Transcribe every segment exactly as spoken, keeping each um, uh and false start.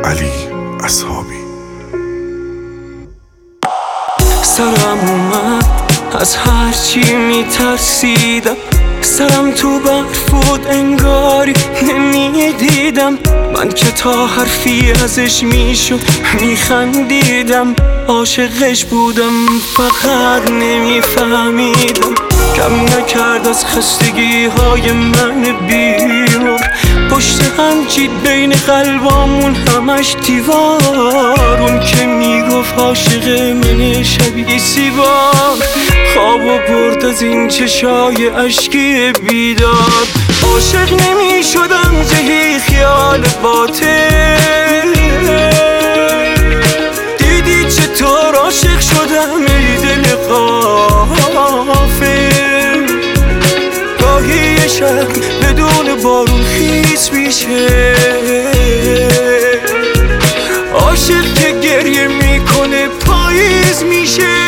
علی اصحابی. سرم اومد از هرچی میترسیدم، سرم تو برف بود انگاری نمیدیدم. من که تا حرفی ازش میشد میخندیدم، عاشقش بودم فقط نمیفهمیدم. کم نکرد از خستگی های من بیمار، پشت هم چید بین قلبامون همش دیوار. اون که میگفت عاشق من شبیه سیبار، خوابو برد از این چشای اشکی بیدار. عاشق نمی شدم جهی خیال باطل، دیدی چطور عاشق شدم ای دل غافل. گاهی شب بدون بارون خیس میشه، عاشق که گریه میکنه پاییز میشه.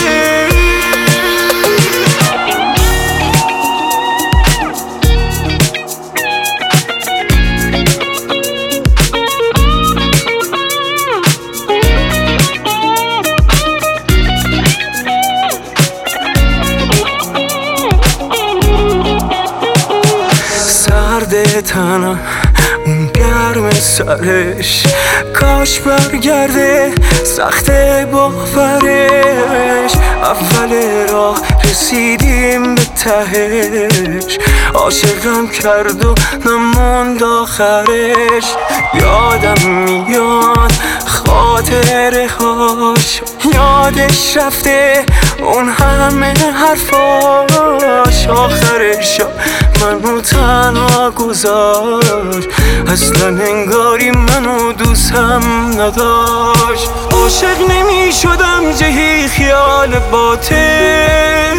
سرده تنم اون گرم سرش، کاش برگرده سخته باورش. اول راه رسیدیم به تهش، عاشقم کرد و نموند آخرش. یادم میاد خاطره هاش، یادش رفته اون همه حرفاش. آخرش منو تنها گذاشت، اصلا انگاری منو دوستم نداشت. عاشق نمی شدم جهی خیال باطل،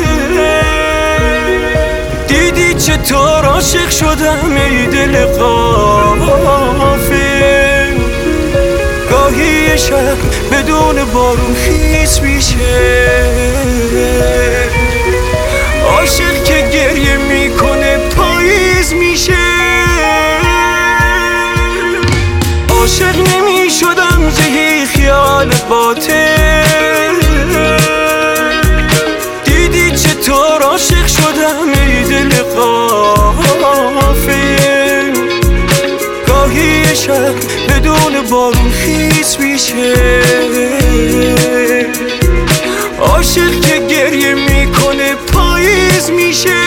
دیدی چطور عاشق شدم ای دل غافل. گاهی شب بدون بارون خیس میشه، عاشق که گریه میکنه پاییز میشه. عاشق نمی شدم جهی خیال باطل، دیدی چطور عاشق شدم ای دل غافل. گاهی شب بدون بارون خیس میشه، عاشق که گریه میکنه پاییز میشه.